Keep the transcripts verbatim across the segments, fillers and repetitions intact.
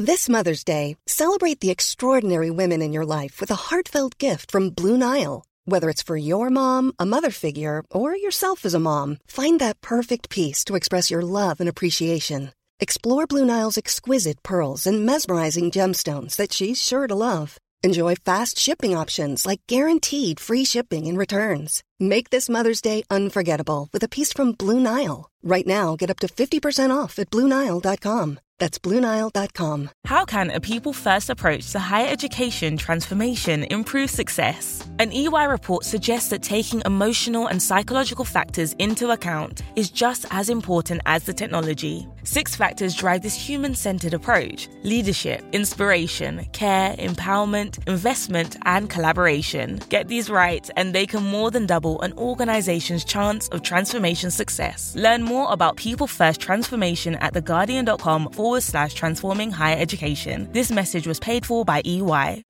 This Mother's Day, celebrate the extraordinary women in your life with a heartfelt gift from Blue Nile. Whether it's for your mom, a mother figure, or yourself as a mom, find that perfect piece to express your love and appreciation. Explore Blue Nile's exquisite pearls and mesmerizing gemstones that she's sure to love. Enjoy fast shipping options like guaranteed free shipping and returns. Make this Mother's Day unforgettable with a piece from Blue Nile. Right now, get up to fifty percent off at Blue Nile dot com. That's Blue Nile dot com. How can a people-first approach to higher education transformation improve success? An E Y report suggests that taking emotional and psychological factors into account is just as important as the technology. Six factors drive this human-centered approach: leadership, inspiration, care, empowerment, investment, and collaboration. Get these right, and they can more than double an organization's chance of transformation success. Learn more about people-first transformation at theguardian.com forward slash transforming higher education. This message was paid for by E Y.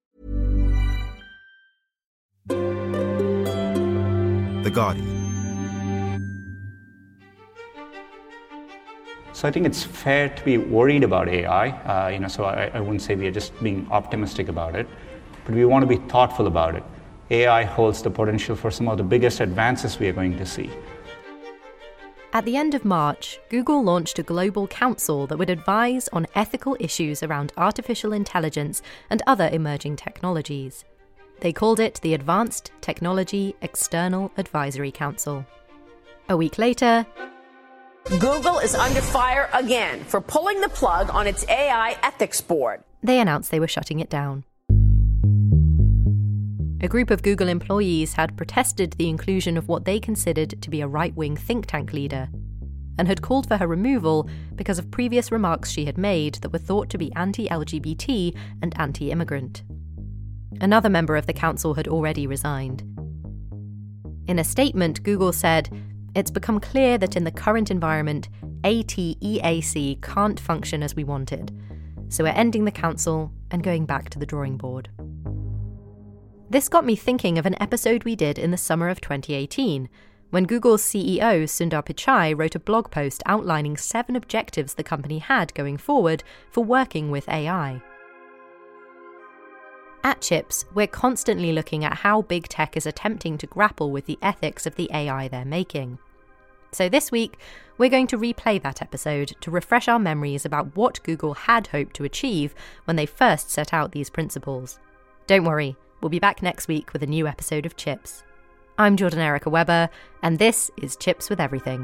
The Guardian. So I think it's fair to be worried about A I. Uh, you know, so I, I wouldn't say we are just being optimistic about it, but we want to be thoughtful about it. A I holds the potential for some of the biggest advances we are going to see. At the end of March, Google launched a global council that would advise on ethical issues around artificial intelligence and other emerging technologies. They called it the Advanced Technology External Advisory Council. A week later, Google is under fire again for pulling the plug on its A I ethics board. They announced they were shutting it down. A group of Google employees had protested the inclusion of what they considered to be a right-wing think tank leader, and had called for her removal because of previous remarks she had made that were thought to be anti-L G B T and anti-immigrant. Another member of the council had already resigned. In a statement, Google said, "It's become clear that in the current environment, A T E A C can't function as we wanted, so we're ending the council and going back to the drawing board." This got me thinking of an episode we did in the summer of twenty eighteen, when Google's C E O Sundar Pichai wrote a blog post outlining seven objectives the company had going forward for working with A I. At Chips, we're constantly looking at how big tech is attempting to grapple with the ethics of the A I they're making. So this week, we're going to replay that episode to refresh our memories about what Google had hoped to achieve when they first set out these principles. Don't worry, we'll be back next week with a new episode of Chips. I'm Jordan Erica Webber, and this is Chips with Everything.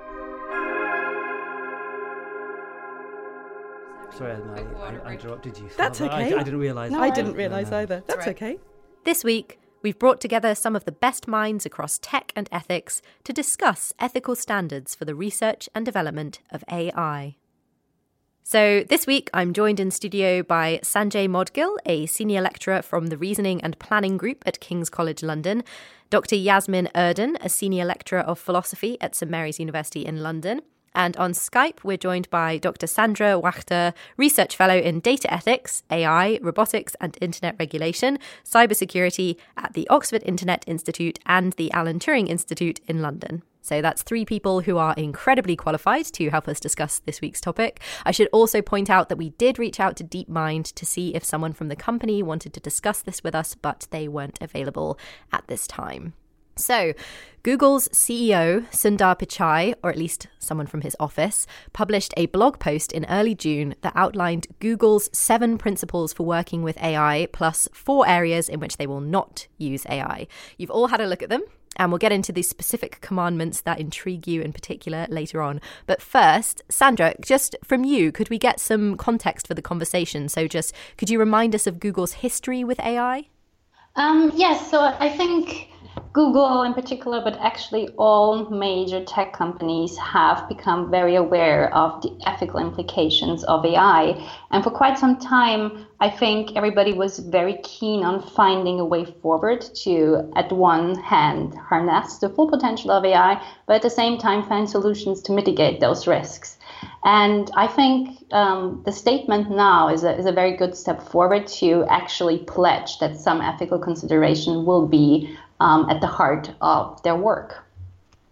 Sorry, I, I, I interrupted you. That's okay. I, I didn't realise. No, I didn't realise no, no. either. That's right. okay. This week, we've brought together some of the best minds across tech and ethics to discuss ethical standards for the research and development of A I. So this week, I'm joined in studio by Sanjay Modgil, a senior lecturer from the Reasoning and Planning Group at King's College London, Doctor Yasmin Erden, a senior lecturer of philosophy at St Mary's University in London, and on Skype, we're joined by Doctor Sandra Wachter, research fellow in data ethics, A I, robotics and internet regulation, cybersecurity at the Oxford Internet Institute and the Alan Turing Institute in London. So that's three people who are incredibly qualified to help us discuss this week's topic. I should also point out that we did reach out to DeepMind to see if someone from the company wanted to discuss this with us, but they weren't available at this time. So, Google's C E O, Sundar Pichai, or at least someone from his office, published a blog post in early June that outlined Google's seven principles for working with A I, plus four areas in which they will not use A I. You've all had a look at them, and we'll get into the specific commandments that intrigue you in particular later on. But first, Sandra, just from you, could we get some context for the conversation? So just, could you remind us of Google's history with A I? Um, yes, so I think Google in particular, but actually all major tech companies have become very aware of the ethical implications of A I. And for quite some time, I think everybody was very keen on finding a way forward to, at one hand, harness the full potential of A I, but at the same time find solutions to mitigate those risks. And I think um, the statement now is a, is a very good step forward to actually pledge that some ethical consideration will be um, at the heart of their work.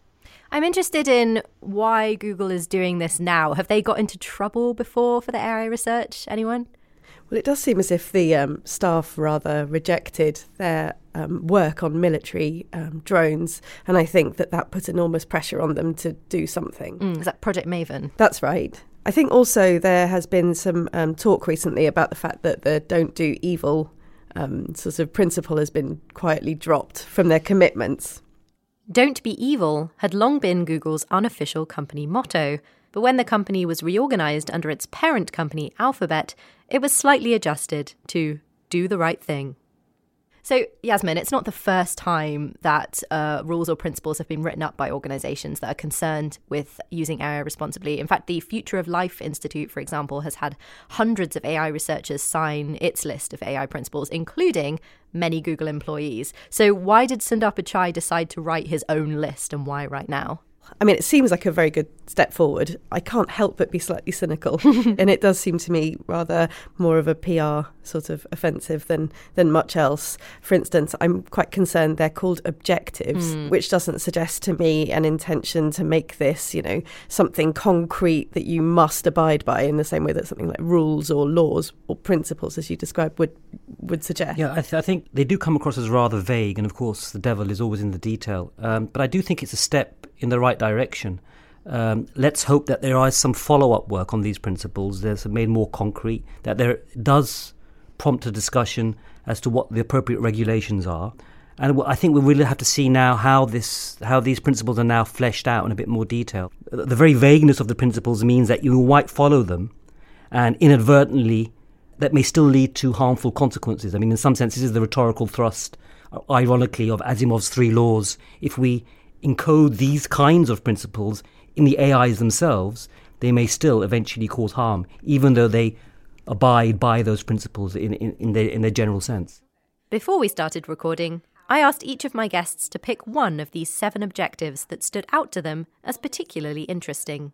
I'm interested in why Google is doing this now. Have they got into trouble before for the A I research? Anyone? Well, it does seem as if the um, staff rather rejected their um, work on military um, drones, and I think that that put enormous pressure on them to do something. Mm, is that Project Maven? That's right. I think also there has been some um, talk recently about the fact that the Don't Do Evil um, sort of principle has been quietly dropped from their commitments. Don't be evil had long been Google's unofficial company motto, but when the company was reorganised under its parent company, Alphabet, it was slightly adjusted to do the right thing. So, Yasmin, it's not the first time that uh, rules or principles have been written up by organisations that are concerned with using A I responsibly. In fact, the Future of Life Institute, for example, has had hundreds of A I researchers sign its list of A I principles, including many Google employees. So why did Sundar Pichai decide to write his own list, and why right now? I mean, it seems like a very good step forward. I can't help but be slightly cynical. And it does seem to me rather more of a P R sort of offensive than, than much else. For instance, I'm quite concerned they're called objectives, mm. which doesn't suggest to me an intention to make this, you know, something concrete that you must abide by in the same way that something like rules or laws or principles, as you described, would would suggest. Yeah, I, th- I think they do come across as rather vague. And of course, the devil is always in the detail. Um, but I do think it's a step in the right direction. Um, let's hope that there is some follow-up work on these principles. There's made more concrete, that there does prompt a discussion as to what the appropriate regulations are. And I think we really have to see now how this, how these principles are now fleshed out in a bit more detail. The very vagueness of the principles means that you might follow them, and inadvertently that may still lead to harmful consequences. I mean, in some sense, this is the rhetorical thrust, ironically, of Asimov's three laws. If we encode these kinds of principles in the A Is themselves, they may still eventually cause harm, even though they abide by those principles in, in, in, their, in their general sense. Before we started recording, I asked each of my guests to pick one of these seven objectives that stood out to them as particularly interesting.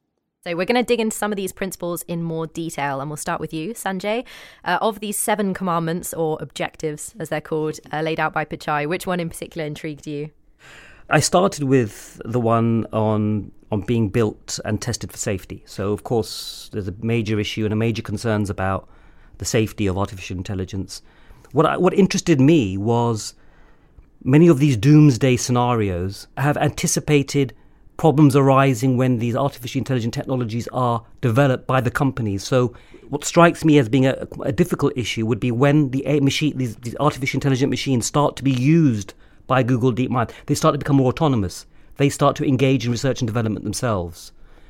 So we're going to dig into some of these principles in more detail, and we'll start with you, Sanjay. Uh, of these seven commandments, or objectives, as they're called, uh, laid out by Pichai, which one in particular intrigued you? I started with the one on on being built and tested for safety. So, of course, there's a major issue and a major concerns about the safety of artificial intelligence. What I, what interested me was many of these doomsday scenarios have anticipated problems arising when these artificial intelligent technologies are developed by the companies. So what strikes me as being a, a difficult issue would be when the a machine, these, these artificial intelligent machines start to be used by Google DeepMind. They start to become more autonomous. They start to engage in research and development themselves.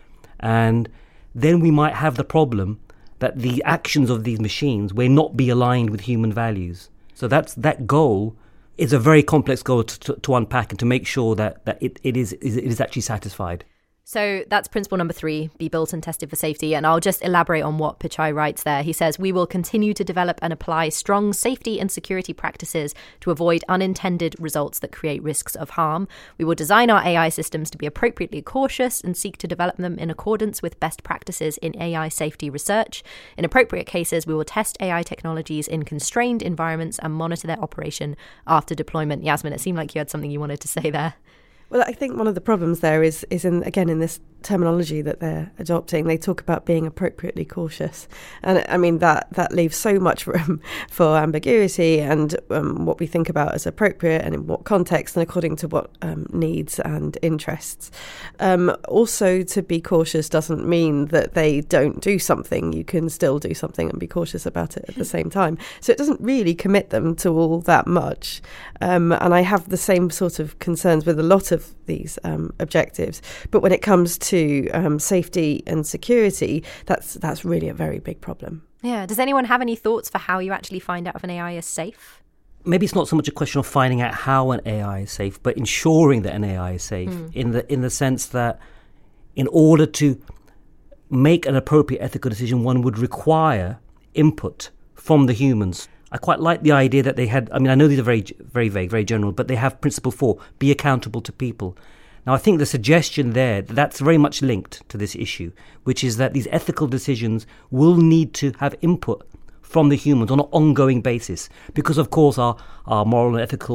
And then we might have the problem that the actions of these machines may not be aligned with human values. So that's that goal is a very complex goal to, to, to unpack and to make sure that, that it, it, is, is, it is actually satisfied. So that's principle number three, be built and tested for safety. And I'll just elaborate on what Pichai writes there. He says, we will continue to develop and apply strong safety and security practices to avoid unintended results that create risks of harm. We will design our A I systems to be appropriately cautious and seek to develop them in accordance with best practices in A I safety research. In appropriate cases, we will test A I technologies in constrained environments and monitor their operation after deployment. Yasmin, it seemed like you had something you wanted to say there. Well, I think one of the problems there is, is in again, in this terminology that they're adopting. They talk about being appropriately cautious. And I mean, that, that leaves so much room for ambiguity and um, what we think about as appropriate and in what context and according to what um, needs and interests. Um, also, to be cautious doesn't mean that they don't do something. You can still do something and be cautious about it at the same time. So it doesn't really commit them to all that much. Um, and I have the same sort of concerns with a lot of these um, objectives. But when it comes to to um, safety and security, that's that's really a very big problem. Yeah. Does anyone have any thoughts for how you actually find out if an A I is safe? Maybe it's not so much a question of finding out how an A I is safe, but ensuring that an A I is safe mm. in the in the sense that in order to make an appropriate ethical decision, one would require input from the humans. I quite like the idea that they had, I mean, I know these are very, very vague, very general, but they have principle four, be accountable to people. Now, I think the suggestion there, that's very much linked to this issue, which is that these ethical decisions will need to have input from the humans on an ongoing basis, because, of course, our, our moral and ethical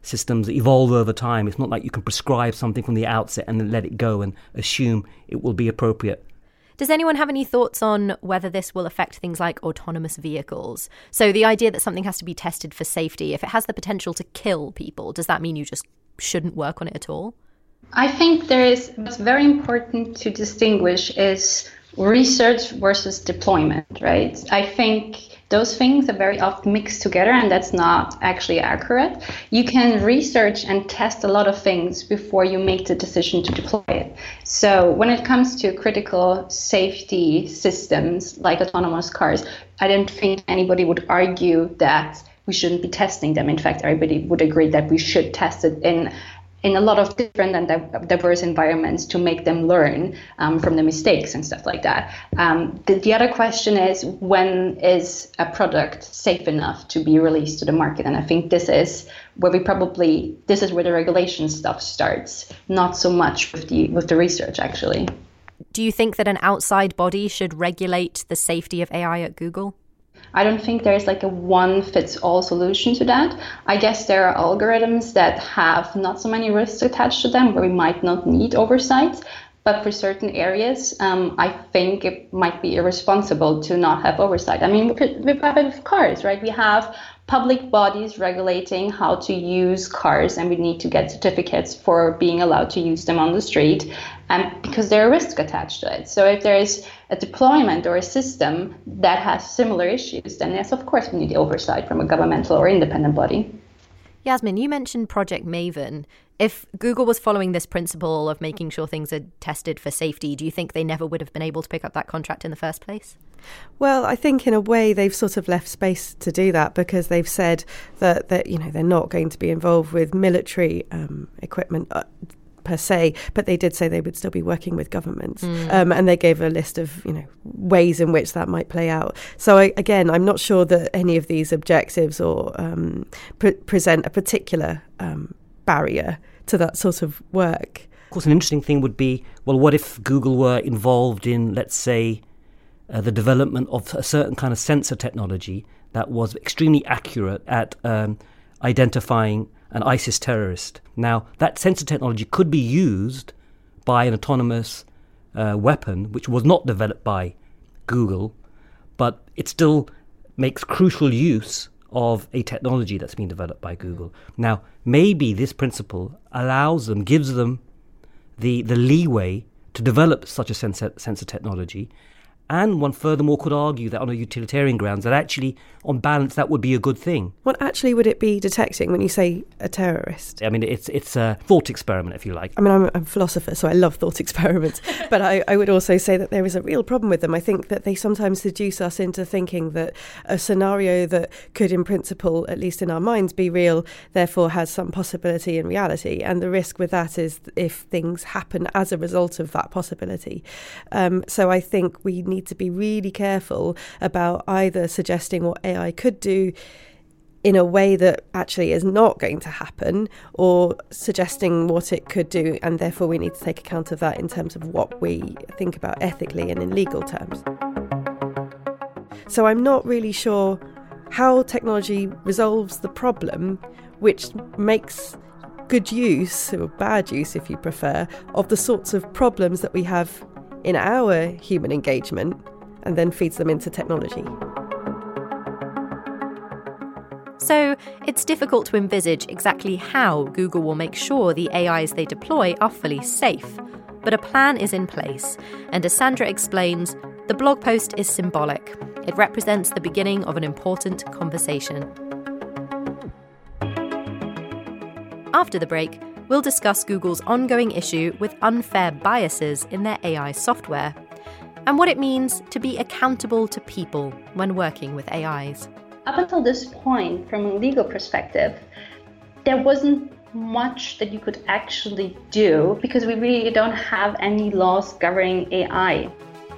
systems evolve over time. It's not like you can prescribe something from the outset and then let it go and assume it will be appropriate. Does anyone have any thoughts on whether this will affect things like autonomous vehicles? So the idea that something has to be tested for safety, if it has the potential to kill people, does that mean you just shouldn't work on it at all? I think there is, what's very important to distinguish is research versus deployment, right? I think those things are very often mixed together, and that's not actually accurate. You can research and test a lot of things before you make the decision to deploy it. So when it comes to critical safety systems like autonomous cars, I don't think anybody would argue that we shouldn't be testing them. In fact, everybody would agree that we should test it in in a lot of different and diverse environments to make them learn um, from the mistakes and stuff like that. Um, the, the other question is, when is a product safe enough to be released to the market? And I think this is where we probably, this is where the regulation stuff starts, not so much with the with the research, actually. Do you think that an outside body should regulate the safety of A I at Google? I don't think there's like a one-fits-all solution to that. I guess there are algorithms that have not so many risks attached to them where we might not need oversight. But for certain areas, um, I think it might be irresponsible to not have oversight. I mean, we have it with cars, right? We have public bodies regulating how to use cars, and we need to get certificates for being allowed to use them on the street, and because there are risks attached to it. So if there is a deployment or a system that has similar issues, then yes, of course, we need oversight from a governmental or independent body. Yasmin, you mentioned Project Maven. If Google was following this principle of making sure things are tested for safety, do you think they never would have been able to pick up that contract in the first place? Well, I think in a way they've sort of left space to do that, because they've said that, that you know, they're not going to be involved with military um, equipment uh, per se, but they did say they would still be working with governments. Mm. Um, and they gave a list of, you know, ways in which that might play out. So I, again, I'm not sure that any of these objectives or um, pre- present a particular um, barrier to that sort of work. Of course, an interesting thing would be, well, what if Google were involved in, let's say, uh, the development of a certain kind of sensor technology that was extremely accurate at um, identifying an ISIS terrorist. Now, that sensor technology could be used by an autonomous uh, weapon, which was not developed by Google, but it still makes crucial use of a technology that's been developed by Google. Now, maybe this principle allows them, gives them the, the leeway to develop such a sensor, sensor technology. And one furthermore could argue that on a utilitarian grounds that actually, on balance, that would be a good thing. What actually would it be detecting when you say a terrorist? I mean, it's it's a thought experiment, if you like. I mean, I'm a philosopher, so I love thought experiments. But I, I would also say that there is a real problem with them. I think that they sometimes seduce us into thinking that a scenario that could, in principle, at least in our minds, be real, therefore has some possibility in reality. And the risk with that is if things happen as a result of that possibility. Um, so I think we need to be really careful about either suggesting what A I could do in a way that actually is not going to happen, or suggesting what it could do, and therefore we need to take account of that in terms of what we think about ethically and in legal terms. So I'm not really sure how technology resolves the problem, which makes good use, or bad use if you prefer, of the sorts of problems that we have in our human engagement, and then feeds them into technology. So it's difficult to envisage exactly how Google will make sure the A Is they deploy are fully safe. But a plan is in place, and as Sandra explains, the blog post is symbolic. It represents the beginning of an important conversation. After the break, we'll discuss Google's ongoing issue with unfair biases in their A I software, and what it means to be accountable to people when working with A Is. Up until this point, from a legal perspective, there wasn't much that you could actually do because we really don't have any laws governing A I.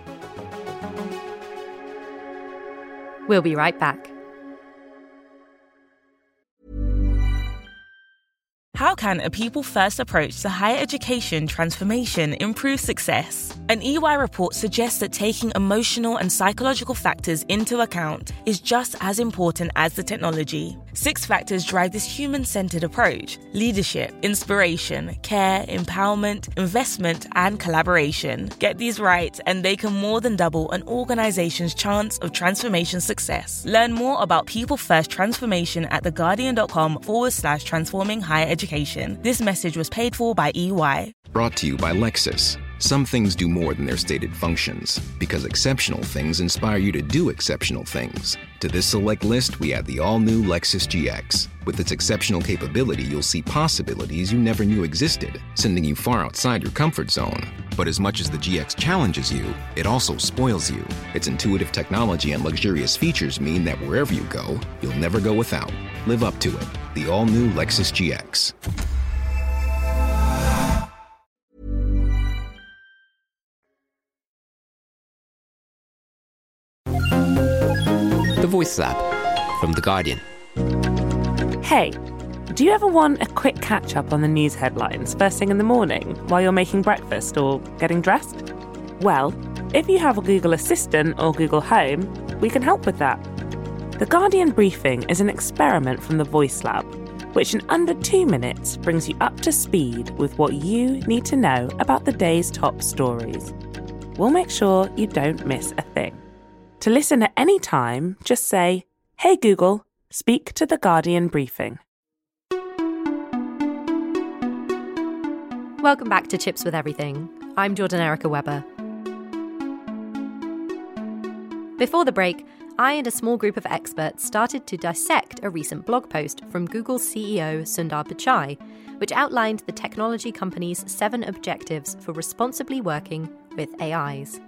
We'll be right back. How can a people-first approach to higher education transformation improve success? An E Y report suggests that taking emotional and psychological factors into account is just as important as the technology. Six factors drive this human-centered approach: leadership, inspiration, care, empowerment, investment, and collaboration. Get these right, and they can more than double an organization's chance of transformation success. Learn more about people-first transformation at theguardian.com forward slash transforming higher education. This message was paid for by E Y. Brought to you by Lexus. Some things do more than their stated functions, because exceptional things inspire you to do exceptional things. To this select list, we add the all-new Lexus G X. With its exceptional capability, you'll see possibilities you never knew existed, sending you far outside your comfort zone. But as much as the G X challenges you, it also spoils you. Its intuitive technology and luxurious features mean that wherever you go, you'll never go without. Live up to it. The all-new Lexus G X. The Voice Lab from The Guardian. Hey, do you ever want a quick catch-up on the news headlines first thing in the morning while you're making breakfast or getting dressed? Well, if you have a Google Assistant or Google Home, we can help with that. The Guardian Briefing is an experiment from the Voice Lab, which in under two minutes brings you up to speed with what you need to know about the day's top stories. We'll make sure you don't miss a thing. To listen at any time, just say, "Hey Google, speak to the Guardian Briefing." Welcome back to Chips with Everything. I'm Jordan Erica Webber. Before the break, I and a small group of experts started to dissect a recent blog post from Google C E O Sundar Pichai, which outlined the technology company's seven objectives for responsibly working with A Is.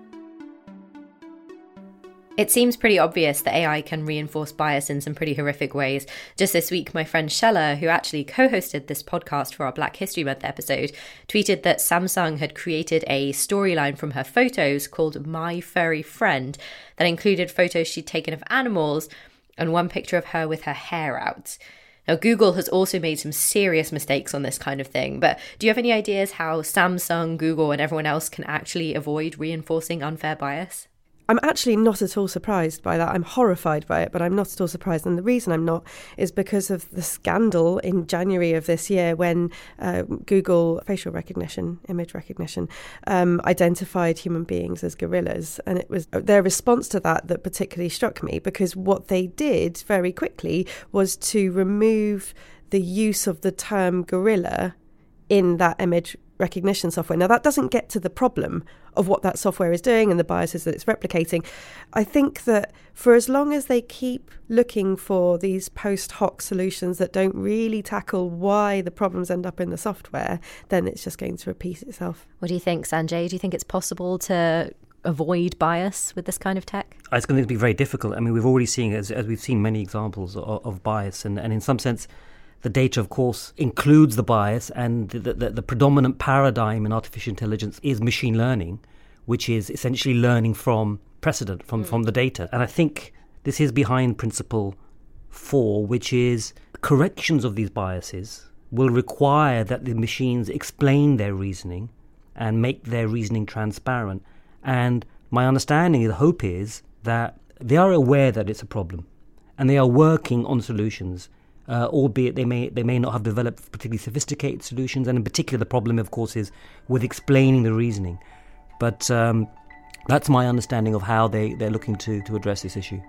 It seems pretty obvious that A I can reinforce bias in some pretty horrific ways. Just this week, my friend Shella, who actually co-hosted this podcast for our Black History Month episode, tweeted that Samsung had created a storyline from her photos called My Furry Friend that included photos she'd taken of animals and one picture of her with her hair out. Now, Google has also made some serious mistakes on this kind of thing, but do you have any ideas how Samsung, Google, and everyone else can actually avoid reinforcing unfair bias? I'm actually not at all surprised by that. I'm horrified by it, but I'm not at all surprised. And the reason I'm not is because of the scandal in January of this year when uh, Google facial recognition, image recognition, um, identified human beings as gorillas. And it was their response to that that particularly struck me, because what they did very quickly was to remove the use of the term gorilla in that image recognition software. Now, that doesn't get to the problem of what that software is doing and the biases that it's replicating. I think that for as long as they keep looking for these post hoc solutions that don't really tackle why the problems end up in the software, then it's just going to repeat itself. What do you think, Sanjay? Do you think it's possible to avoid bias with this kind of tech? It's going to be very difficult. I mean, we've already seen, as, as we've seen many examples of, of bias, and, and in some sense, the data, of course, includes the bias, and the, the, the predominant paradigm in artificial intelligence is machine learning, which is essentially learning from precedent, from, mm. from the data. And I think this is behind principle four, which is corrections of these biases will require that the machines explain their reasoning and make their reasoning transparent. And my understanding, the hope is that they are aware that it's a problem and they are working on solutions. Uh, albeit they may they may not have developed particularly sophisticated solutions, and in particular the problem, of course, is with explaining the reasoning. But um, that's my understanding of how they, they're looking to, to address this issue.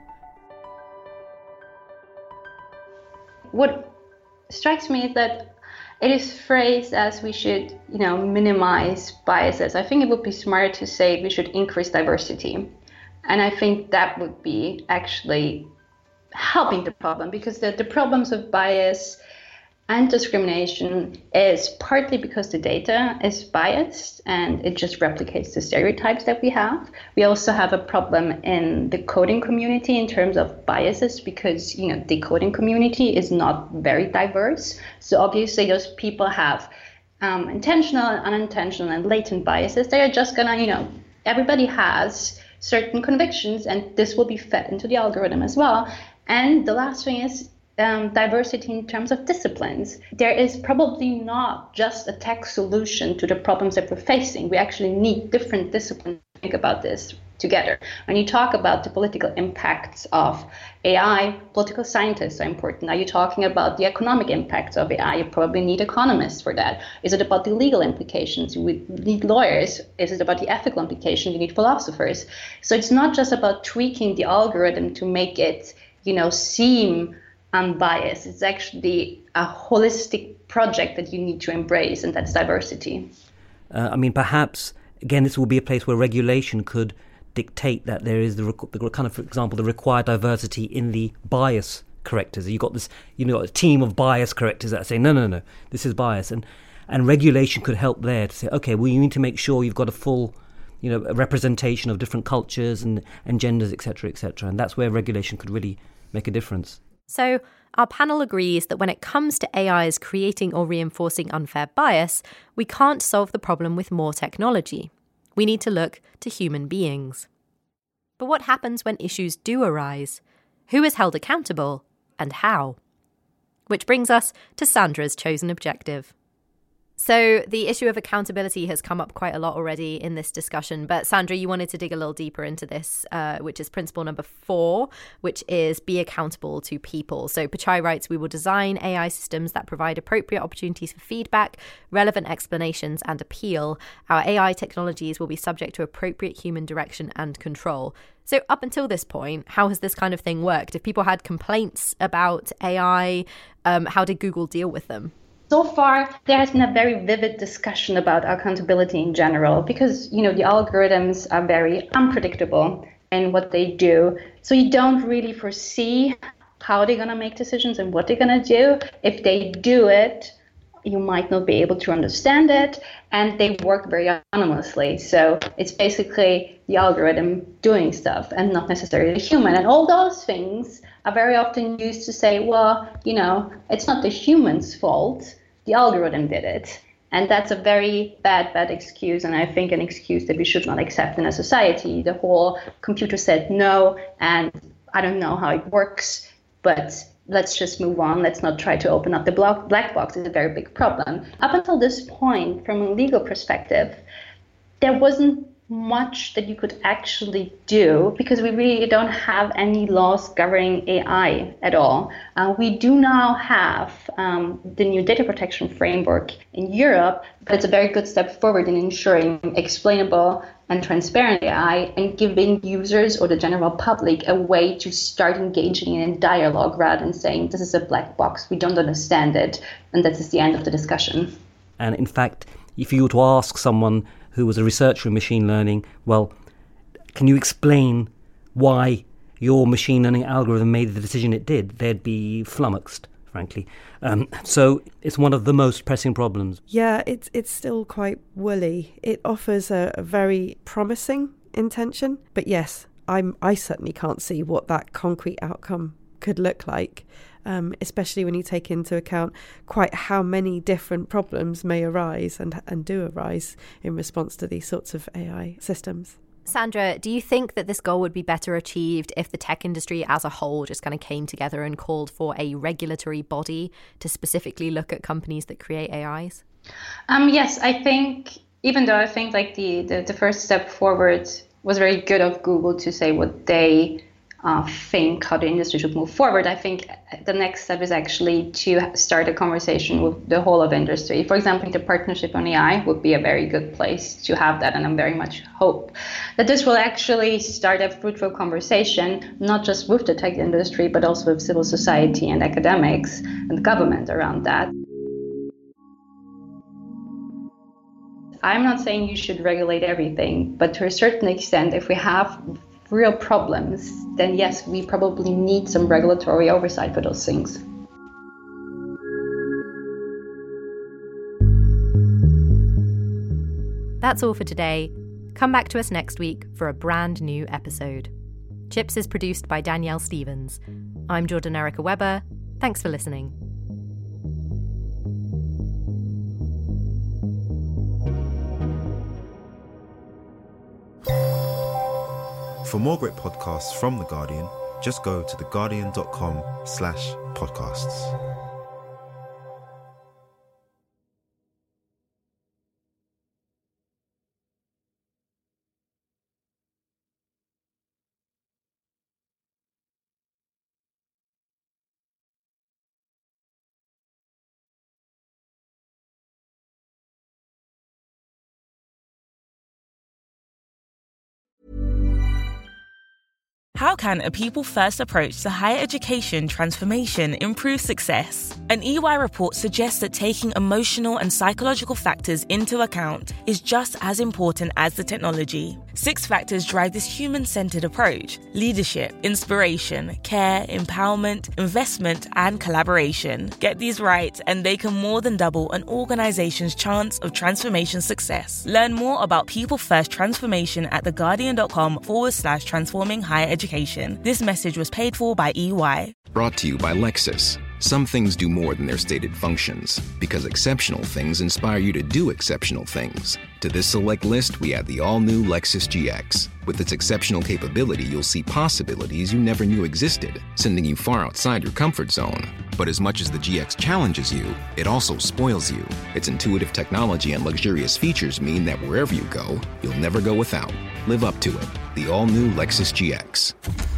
What strikes me is that it is phrased as we should, you know, minimize biases. I think it would be smarter to say we should increase diversity. And I think that would be actually helping the problem, because the, the problems of bias and discrimination is partly because the data is biased and it just replicates the stereotypes that we have. We also have a problem in the coding community in terms of biases, because, you know, the coding community is not very diverse. So obviously those people have um, intentional, unintentional, and latent biases. They are just gonna, you know, everybody has certain convictions, and this will be fed into the algorithm as well. And the last thing is, um, diversity in terms of disciplines. There is probably not just a tech solution to the problems that we're facing. We actually need different disciplines to think about this together. When you talk about the political impacts of A I, political scientists are important. Are you talking about the economic impacts of A I? You probably need economists for that. Is it about the legal implications? We need lawyers. Is it about the ethical implications? You need philosophers. So it's not just about tweaking the algorithm to make it, you know, seem unbiased. It's actually a holistic project that you need to embrace, and that's diversity. Uh, I mean, perhaps, again, this will be a place where regulation could dictate that there is the, the kind of, for example, the required diversity in the bias correctors. You've got this, you know, a team of bias correctors that say, no, no, no, this is bias. And and regulation could help there to say, okay, well, you need to make sure you've got a full, you know, a representation of different cultures and, and genders, et cetera, et cetera. And that's where regulation could really make a difference. So our panel agrees that when it comes to A Is creating or reinforcing unfair bias, we can't solve the problem with more technology. We need to look to human beings. But what happens when issues do arise? Who is held accountable and how? Which brings us to Sandra's chosen objective. So the issue of accountability has come up quite a lot already in this discussion, but Sandra, you wanted to dig a little deeper into this, uh, which is principle number four, which is be accountable to people. So Pichai writes, we will design A I systems that provide appropriate opportunities for feedback, relevant explanations and appeal. Our A I technologies will be subject to appropriate human direction and control. So up until this point, how has this kind of thing worked? If people had complaints about A I, um, how did Google deal with them? So far, there has been a very vivid discussion about accountability in general because, you know, the algorithms are very unpredictable in what they do. So you don't really foresee how they're going to make decisions and what they're going to do. If they do it, you might not be able to understand it, and they work very anonymously. So it's basically the algorithm doing stuff and not necessarily the human. And all those things are very often used to say, well, you know, it's not the human's fault. The algorithm did it. And that's a very bad, bad excuse, and I think an excuse that we should not accept in a society. The whole computer said no, and I don't know how it works, but let's just move on. Let's not try to open up the black box. It's a very big problem. Up until this point, from a legal perspective, there wasn't much that you could actually do because we really don't have any laws governing A I at all. Uh, we do now have um, the new data protection framework in Europe, but it's a very good step forward in ensuring explainable and transparent A I and giving users or the general public a way to start engaging in dialogue rather than saying this is a black box, we don't understand it, and that is the end of the discussion. And in fact, if you were to ask someone who was a researcher in machine learning, well, can you explain why your machine learning algorithm made the decision it did? They'd be flummoxed, frankly. Um, so it's one of the most pressing problems. Yeah, it's it's still quite woolly. It offers a, a very promising intention, but yes, I'm I certainly can't see what that concrete outcome could look like. Um, especially when you take into account quite how many different problems may arise and and do arise in response to these sorts of A I systems. Sandra, do you think that this goal would be better achieved if the tech industry as a whole just kind of came together and called for a regulatory body to specifically look at companies that create A Is? Um, yes, I think, even though I think like the, the, the first step forward was very good of Google to say what they Uh, think how the industry should move forward, I think the next step is actually to start a conversation with the whole of industry. For example, the partnership on A I would be a very good place to have that, and I very much hope that this will actually start a fruitful conversation, not just with the tech industry, but also with civil society and academics and government around that. I'm not saying you should regulate everything, but to a certain extent, if we have real problems, then yes, we probably need some regulatory oversight for those things. That's all for today. Come back to us next week for a brand new episode. Chips is produced by Danielle Stevens. I'm Jordan Erica Weber. Thanks for listening. For more great podcasts from The Guardian, just go to theguardian.com slash podcasts. How can a people-first approach to higher education transformation improve success? An E Y report suggests that taking emotional and psychological factors into account is just as important as the technology. Six factors drive this human-centered approach: leadership, inspiration, care, empowerment, investment, and collaboration. Get these right, and they can more than double an organization's chance of transformation success. Learn more about people-first transformation at theguardian.com forward slash transforming higher education. This message was paid for by E Y. Brought to you by Lexus. Some things do more than their stated functions, because exceptional things inspire you to do exceptional things. To this select list, we add the all-new Lexus G X. With its exceptional capability, you'll see possibilities you never knew existed, sending you far outside your comfort zone. But as much as the G X challenges you, it also spoils you. Its intuitive technology and luxurious features mean that wherever you go, you'll never go without. Live up to it. The all-new Lexus G X.